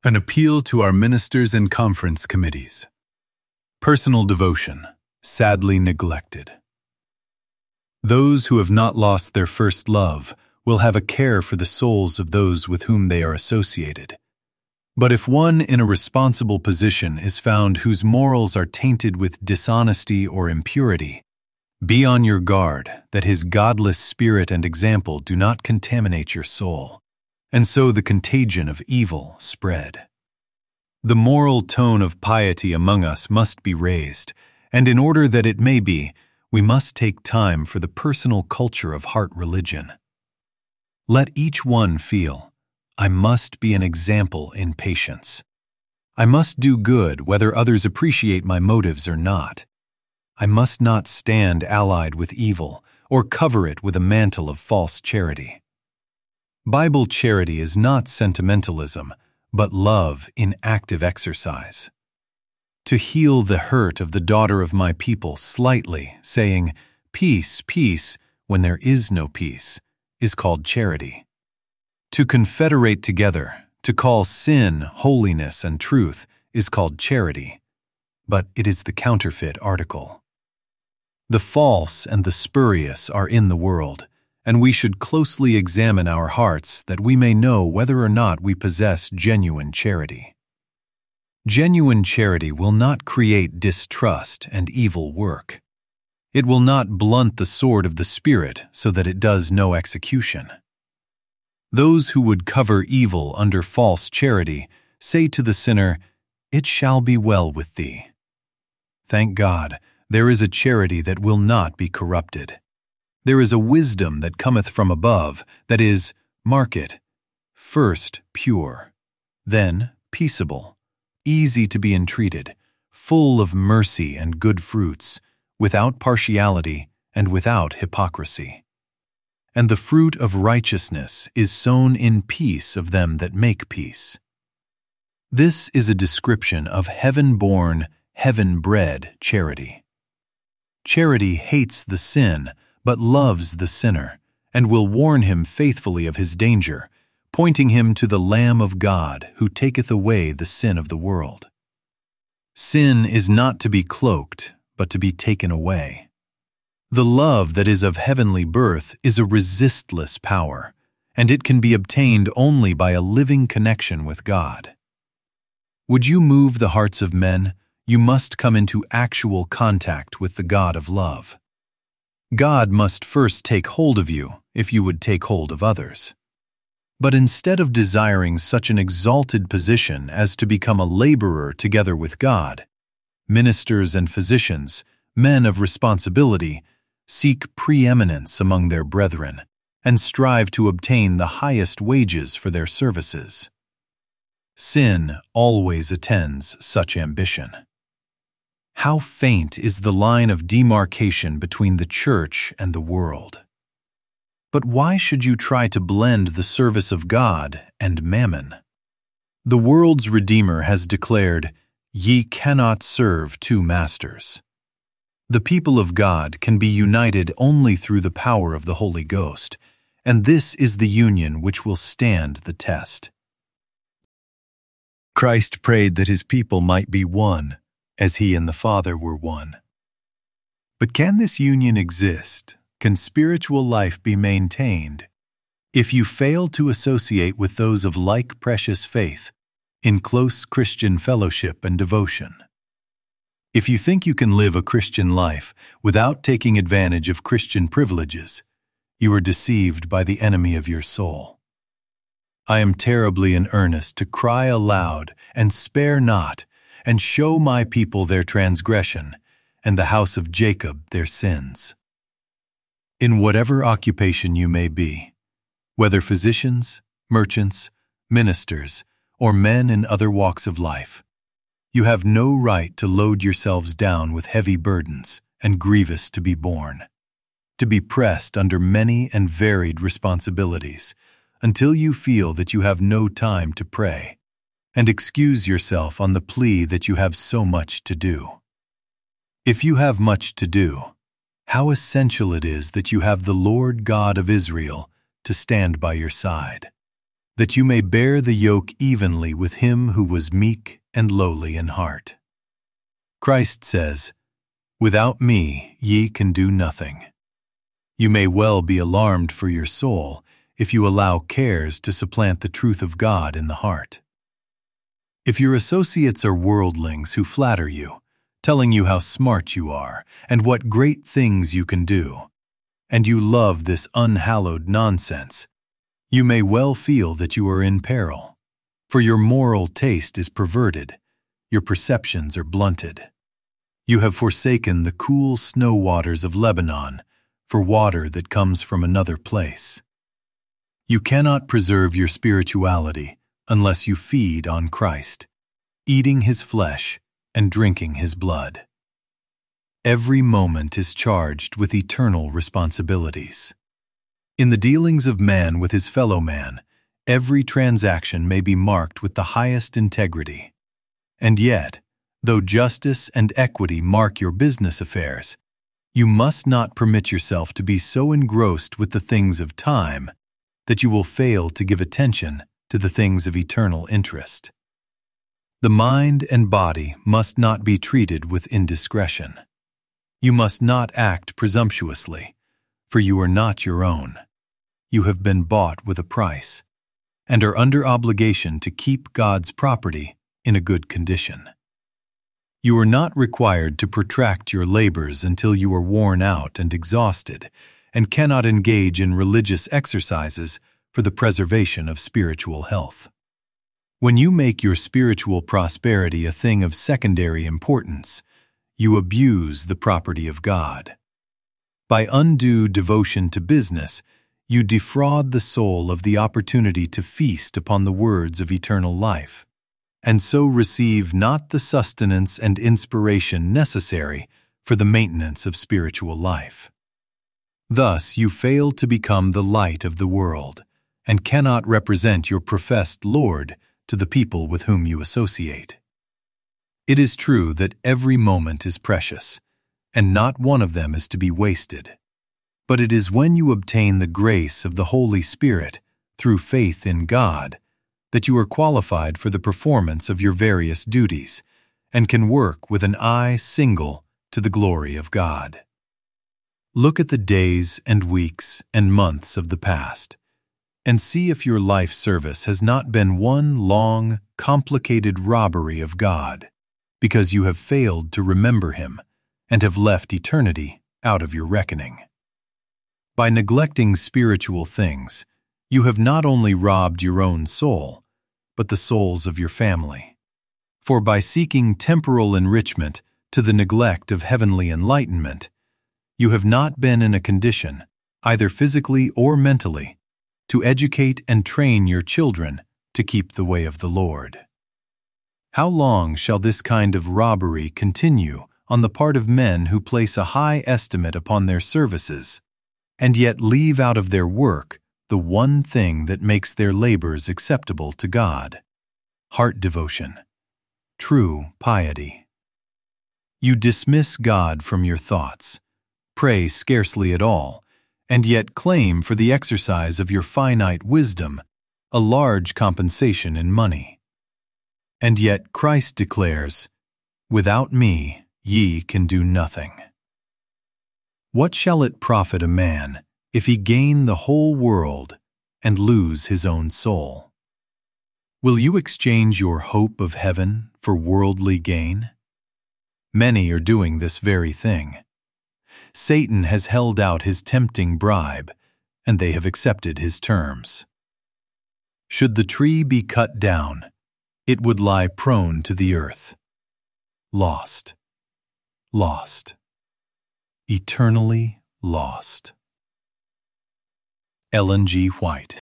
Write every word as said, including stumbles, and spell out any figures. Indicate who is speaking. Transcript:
Speaker 1: An appeal to our ministers and conference committees. Personal devotion, sadly neglected. Those who have not lost their first love will have a care for the souls of those with whom they are associated. But if one in a responsible position is found whose morals are tainted with dishonesty or impurity, be on your guard that his godless spirit and example do not contaminate your soul, and so the contagion of evil spread. The moral tone of piety among us must be raised, and in order that it may be, we must take time for the personal culture of heart religion. Let each one feel, I must be an example in patience. I must do good whether others appreciate my motives or not. I must not stand allied with evil or cover it with a mantle of false charity. Bible charity is not sentimentalism, but love in active exercise. To heal the hurt of the daughter of my people slightly, saying, peace, peace, when there is no peace, is called charity. To confederate together, to call sin, holiness, and truth, is called charity, but it is the counterfeit article. The false and the spurious are in the world, and we should closely examine our hearts that we may know whether or not we possess genuine charity. Genuine charity will not create distrust and evil work. It will not blunt the sword of the Spirit so that it does no execution. Those who would cover evil under false charity say to the sinner, "It shall be well with thee." Thank God, there is a charity that will not be corrupted. There is a wisdom that cometh from above, that is, mark it, first pure, then peaceable, easy to be entreated, full of mercy and good fruits, without partiality and without hypocrisy. And the fruit of righteousness is sown in peace of them that make peace. This is a description of heaven-born, heaven-bred charity. Charity hates the sin, but loves the sinner, and will warn him faithfully of his danger, pointing him to the Lamb of God who taketh away the sin of the world. Sin is not to be cloaked, but to be taken away. The love that is of heavenly birth is a resistless power, and it can be obtained only by a living connection with God. Would you move the hearts of men, you must come into actual contact with the God of love. God must first take hold of you if you would take hold of others. But instead of desiring such an exalted position as to become a laborer together with God, ministers and physicians, men of responsibility, seek preeminence among their brethren and strive to obtain the highest wages for their services. Sin always attends such ambition. How faint is the line of demarcation between the church and the world. But why should you try to blend the service of God and mammon? The world's Redeemer has declared, "Ye cannot serve two masters." The people of God can be united only through the power of the Holy Ghost, and this is the union which will stand the test. Christ prayed that his people might be one, as he and the Father were one. But can this union exist? Can spiritual life be maintained if you fail to associate with those of like precious faith in close Christian fellowship and devotion? If you think you can live a Christian life without taking advantage of Christian privileges, you are deceived by the enemy of your soul. I am terribly in earnest to cry aloud and spare not, and show my people their transgression, and the house of Jacob their sins. In whatever occupation you may be, whether physicians, merchants, ministers, or men in other walks of life, you have no right to load yourselves down with heavy burdens and grievous to be borne, to be pressed under many and varied responsibilities, until you feel that you have no time to pray, and excuse yourself on the plea that you have so much to do. If you have much to do, how essential it is that you have the Lord God of Israel to stand by your side. that you may bear the yoke evenly with him who was meek and lowly in heart. Christ says, "Without me ye can do nothing." You may well be alarmed for your soul if you allow cares to supplant the truth of God in the heart. If your associates are worldlings who flatter you, telling you how smart you are and what great things you can do, and you love this unhallowed nonsense, you may well feel that you are in peril, for your moral taste is perverted, your perceptions are blunted. You have forsaken the cool snow waters of Lebanon for water that comes from another place. You cannot preserve your spirituality unless you feed on Christ, eating his flesh and drinking his blood. Every moment is charged with eternal responsibilities. In the dealings of man with his fellow man, every transaction may be marked with the highest integrity. And yet, though justice and equity mark your business affairs, you must not permit yourself to be so engrossed with the things of time that you will fail to give attention to the things of eternal interest. The mind and body must not be treated with indiscretion. You must not act presumptuously, for you are not your own. You have been bought with a price, and are under obligation to keep God's property in a good condition. You are not required to protract your labors until you are worn out and exhausted, and cannot engage in religious exercises for the preservation of spiritual health. When you make your spiritual prosperity a thing of secondary importance, you abuse the property of God. By undue devotion to business, you defraud the soul of the opportunity to feast upon the words of eternal life, and so receive not the sustenance and inspiration necessary for the maintenance of spiritual life. Thus you fail to become the light of the world, and cannot represent your professed Lord to the people with whom you associate. It is true that every moment is precious, and not one of them is to be wasted. But it is when you obtain the grace of the Holy Spirit through faith in God that you are qualified for the performance of your various duties, and can work with an eye single to the glory of God. Look at the days and weeks and months of the past, and see if your life service has not been one long, complicated robbery of God, because you have failed to remember Him and have left eternity out of your reckoning. By neglecting spiritual things, you have not only robbed your own soul, but the souls of your family. For by seeking temporal enrichment to the neglect of heavenly enlightenment, you have not been in a condition, either physically or mentally, to educate and train your children to keep the way of the Lord. How long shall this kind of robbery continue on the part of men who place a high estimate upon their services, and yet leave out of their work the one thing that makes their labors acceptable to God: heart devotion, true piety? You dismiss God from your thoughts, pray scarcely at all, and yet claim for the exercise of your finite wisdom a large compensation in money. And yet Christ declares, "Without me ye can do nothing." What shall it profit a man if he gain the whole world and lose his own soul? Will you exchange your hope of heaven for worldly gain? Many are doing this very thing. Satan has held out his tempting bribe, and they have accepted his terms. Should the tree be cut down, it would lie prone to the earth. Lost, lost, eternally lost. Ellen G. White.